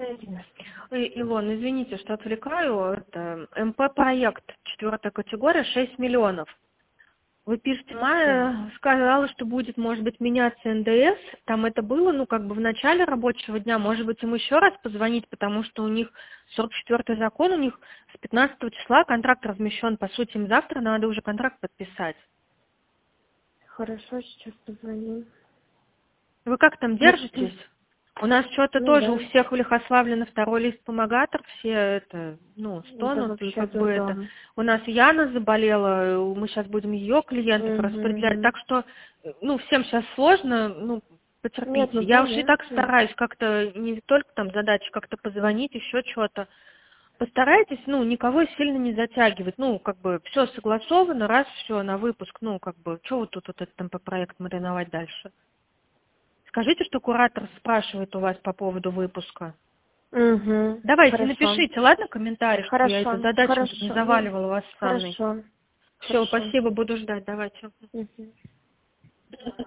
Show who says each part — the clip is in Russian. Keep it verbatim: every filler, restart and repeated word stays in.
Speaker 1: Ой, Илон, извините, что отвлекаю. Это МП-проект, четвертая категория, шесть миллионов. Вы пишете, Майя сказала, что будет, может быть, меняться эн дэ эс. Там это было, ну, как бы в начале рабочего дня. Может быть, им еще раз позвонить, потому что у них сорок четвёртый закон, у них с пятнадцатого числа контракт размещен. По сути, им завтра надо уже контракт подписать.
Speaker 2: Хорошо, сейчас позвоним.
Speaker 1: Вы как там держитесь? У нас что-то
Speaker 2: Ну
Speaker 1: тоже
Speaker 2: да.
Speaker 1: у всех в Лихославле на второй лист помогатор, все это, ну,
Speaker 2: Это
Speaker 1: стонут, и
Speaker 2: вообще
Speaker 1: как бы это.
Speaker 2: дурдом.
Speaker 1: У нас Яна заболела, мы сейчас будем ее клиентов распределять,
Speaker 2: Мгм.
Speaker 1: так что, ну, всем сейчас сложно, ну,
Speaker 2: Нет,
Speaker 1: потерпите.
Speaker 2: ну
Speaker 1: Я уж и так
Speaker 2: понятно.
Speaker 1: стараюсь как-то, не только там задачи, как-то позвонить, еще что-то. Постарайтесь, ну, никого сильно не затягивать, ну, как бы все согласовано, раз все на выпуск, ну, как бы, что вы тут вот этот там по проект мариновать дальше? Скажите, что куратор спрашивает у вас по поводу выпуска.
Speaker 2: Угу.
Speaker 1: Давайте,
Speaker 2: Хорошо.
Speaker 1: напишите, ладно, комментарий, что я эту
Speaker 2: Хорошо.
Speaker 1: задачу не
Speaker 2: Хорошо. Ну,
Speaker 1: заваливала вас с Анной.
Speaker 2: хорошо.
Speaker 1: Все,
Speaker 2: Хорошо.
Speaker 1: спасибо, буду ждать, давайте.
Speaker 2: Мгм.